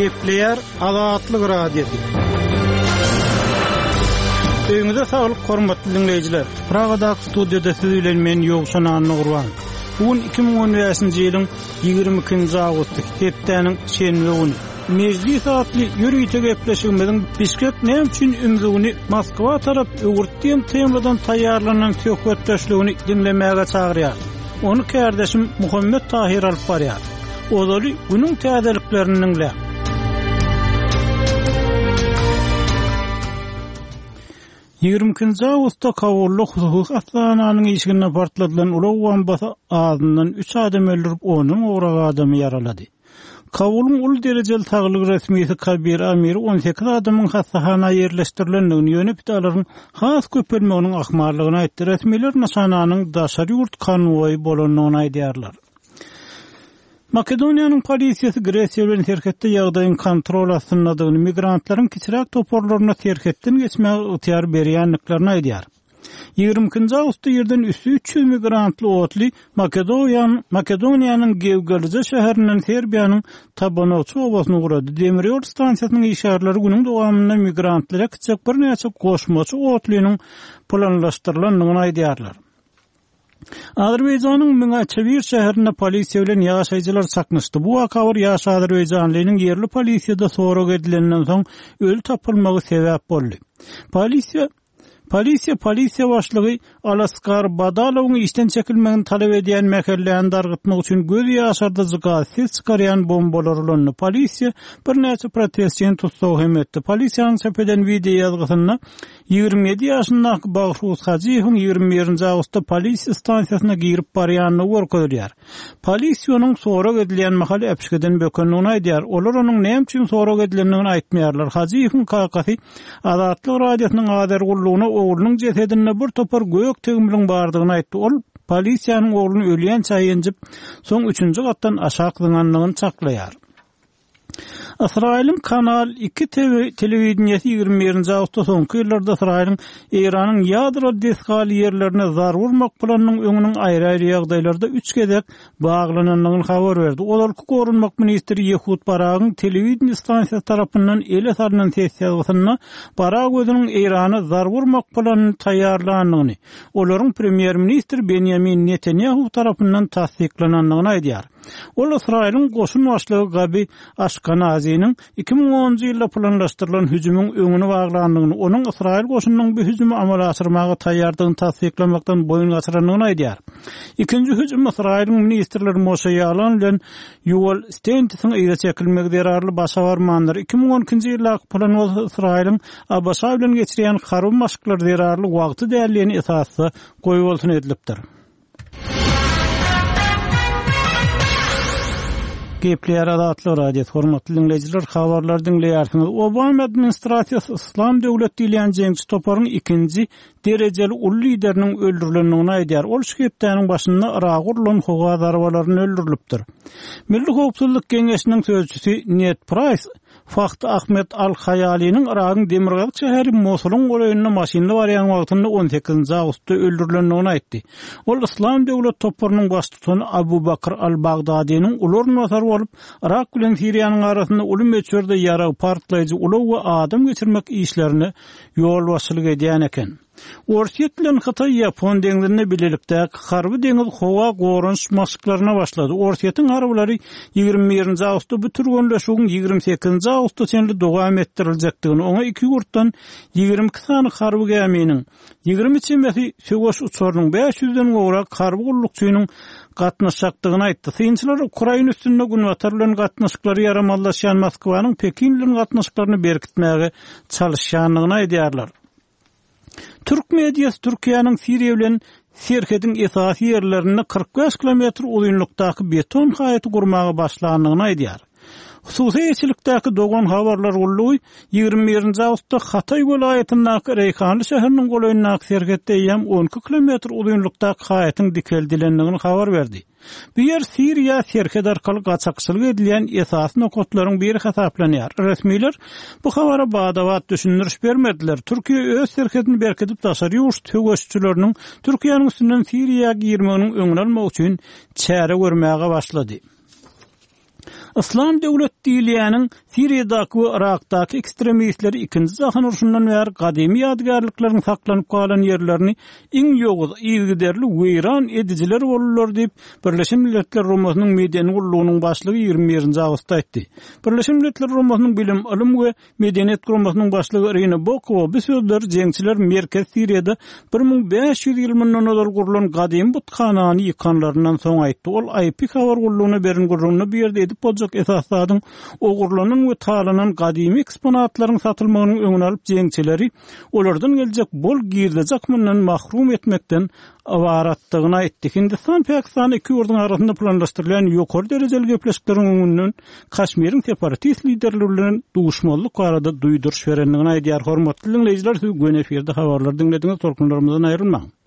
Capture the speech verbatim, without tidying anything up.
Gepleyer Azatlyk radiosu. Öňüňizde saglyk, hormatly dinleyijiler. Pragada studiyada siz bilen men Ýogşan Anny Bugun iki ming on beşinji ýylyň ýygrimi ikinji awgusty hepdeniň şenbe güni. Meclis atly ýürüýte gepleşigimiziň Bişkek näme üçin ümrüni Moskwa tarap öwürtdiň temadan taýýarlanan söhbetleşigini dinlemäge çagyrýar. Onu kardeşim Muhammed Tahir alyp barýar. Ozaly günüň täzeliklerini dinle. ýygrimi ikinji awgustda Kabulda hukuk hastananyň işigine partladylan ulak bombasy ağzyndan üç adam öldürip onuň oğrak adamy yaralady. Kabulun ul derejeli saglyk resmisi Kabir Amir on sekiz adamyň hastanana ýerleşdirilendigini ýönep dalaryň has köpelmeginiň ahmarlygyny aýtdy. Resmiler naşananyň daşary ýurt konwoy bolanyny aýdýarlar. Makedoniýanyň polisiýasy Gresiýa bilen terketde ýagdaýyň kontrol astyndadygyny, migrantlaryň kiçirak toporlaryna terketden geçmäge ýetir berýänliklaryny aýdýar. ýygrimi ikinji awgustda ýerden üç ýüz migrantly otly Makedoniýanyň Makedoniýanyň Gevgelice şäherinden Serbiýanyň Tabanoçu obasyna gurady. Demir ýol stansiýasynyň işarlary günüň dowamında migrantlara kiçik bir näçe goşmaçy otlynyň planlaşdyrylandygyny aýdýarlar. Azerbaýjanyň Mingäçevir şäherinde polisiýa bilen ýaşaýjylar çaknyşdy. Bu wakalar ýaş azerbaýjanlynyň ýerli polisiýada sorak edilenden soň öl tapylmagy sebäp boldy. Polisiýa Polisiýa polisiýa başlygy Alaskar Badalowyň işden çekilmegini talep edýän mäkelläni dargytmak üçin göz ýaşardyjy gaz ses çykarýan bombalar ulandy. Polisiýa bir näçe protestçiň tutsaw hem etdi. Polisiýanyň sepeden video ýazgysyna ýygrimi ýedi ýaşyndaky Bagşus Hajiýewiň ýygrimi birinji awgustda polisiýa stansiýasyna girip barýanyny görkezýär. Polisiýanyň sorak edilýän mahaly äpişgeden bökenligini aýdýar. Olar onuň näme üçin sorak edilendigini aýtmaýarlar. Hajiýewiň kakasy Azatlyk radiosynyň ader gullugyna oğlunun cesedine bir topar gök tegimliň bardygyny aýtdy. Ol polisiýanyň oğluny ölýän çaýynjyp, soň üçünji gatdan aşağı dyňanlygyny çaklaýar. İsrail'in Kanal iki televizionyasy ýygrimi birinji awgustda soňky ýyllarda İsrail'in Iranyň ýadro desgaly ýerlerine zar vurmak planynyň öňüniň aýry-aýry ýagdaýlarda üç gezek baglananlygyny habar berdi. Olarky gorunmak ministri Yehud Baragyň telewizyon stansiýasy tarapyndan ele salynan sessiýasyna Barag özüniň Irany zar vurmak planyny taýýarlandygyny, olaryň premier ministri Benjamin Netanyahu tarapyndan tasdiklananlygyny aýdýar. Ol İsrail'in goşun başlygy Gabi Ashkenazi'nin iki ming onunji ýylda planlaşdyrylan hüjümüň öňüne baglandygyny, onuň İsrail goşunynyň bu hüjümi amala aşyrmaga taýýardygyny tasdiklamakdan boyun gaçyranlygyny aýdýar. Ikinji hüjüm İsrail'in ministrleri Moshe Yaalon bilen Yuval Steintiň ýere çekilmegi derarly başawarmandyr. iki ming on ikinji ýyldaky plan İsrail'in Abbasa bilen geçirýän harby maşgulary derarly wagty dällerini esasy goýup bolsun edilipdir. Gepleyer Azatlyk radiosu, hormatly dinleyijiler, habarlar dinleýärsiňiz. Obama administrasiýasy İslam döwleti diýen jeňçi toparyň ikinji derejeli ul lideriniň öldürilendigini aýdýar. Ol şeýpdäniň başynda Irak urulan howa darwalaryny öldürilipdir. Milli Howpsuzlyk Geňeşiniň sözçüsi Ned Price Faht Ahmet Al-Hayali'nin Irak'ın Demirgazyk şäheri Mosul'un goýunyna maşynla barýan wagtynda on sekizinji awgustda öldürilendigini aýtdy. Ol İslam döwlet toparynyň başçysy Abu Bakr al-Baghdadi'nin ulary nazar bolup, Irak bilen Siriýanyň arasynda uly meçherde ýara partlaýjy ulaw we adam geçirmek işlerini ýol başçylyk edýän eken. Orsiýet bilen Hatay Ýapon deňizine bilelikdäki harby deňiz howa gorunç maşyklaryna başlady. Orsiýetiň harblary ýygrimi birinji awgustda bitirgenleşigiň ýygrimi sekizinji awgustda senli dowam ettiriljekdigini, oňa iki ýurtdan ýygrimi iki sany harby geminiň ýygrimi çemesi söwüş uçarynyň beş ýüzden gowrak harby gullukçynyň gatnaşjakdygyny aýtdy. Synçylar Ukraina üstünde günwatar bilen gatnaşyklary ýaramallaşýan Moskwanyň Pekin bilen gatnaşyklaryny berkitmäge çalışýanlygyny aýdýarlar. Türk mediýasy Türkiýanyň Siriýa bilen Serhedin esasy ýerlerini kırk beş kilometr uzunlukdaky beton haýaty gurmagy başlandygyny aýdýar. Hususy eçilikdäki dogan habarlar gullugy ýygrimi birinji awgustda Hatay welaýatyndaky Reyhanly şäheriniň goýunyna Serhetde ýam on iki kilometr uzunlukdaky haýatyň dikeldilendigini habar berdi. Bu yer Siriýa Serhed arkaly gaçakçylyk edilen esas nokatlaryň biri hasaplanýar. Resmiler bu habara badawat düşündiriş bermediler. Türkiýe öz Serhedini berkitip daşary ýurt töweşçileriniň Türkiýanyň üstünden Siriýa girmeginiň öňüne almak üçin çäre görmäge başlady. İslam döwlet diýilýäniň Siriýadaky we Irakdaky ekstremistler ikinji jahan uruşundan bäri gadymy ýadgarlyklaryň saklanyp galan ýerlerini iň ýoguz ýygyderli weýran edijiler bolurlar diýip Birleşen Milletler Romasynyň medeni gullugynyň başlygy ýygrimi birinji awgustda aýtdy. Birleşen Milletler Romasynyň bilim, ilim we medeniýet guramasynyň başlygy Irina Bokova bu sözler jeňçiler Merkez Siriýada bir miň beş ýüz ýyl mundan öňe gurulan gadymy buthanany ýykanlaryndan soň aýtdy. Ol I P habar gullugyna beren gurulmagyny berdi edip boljak esasladyň o gurulanan we talanan gadymy eksponatlaryň satylmagynyň öňüni alyp jeňçileri olardan geljek bol giýiljek mundan mahrum etmekden awaratdygyny aýtdy. Hindistan Pakistan iki ýurduň arasynda planlaşdyrylan ýokary derejeli gepleşikleriň öňünden Kaşmiriň separatist liderleri bilen duşmanlyk barada duýduruş berendigini aýdýar. Hormatly dinleýijiler, siz Gönefirde habarlar dinlediňiz, torkunlarymyzdan aýrylmaň.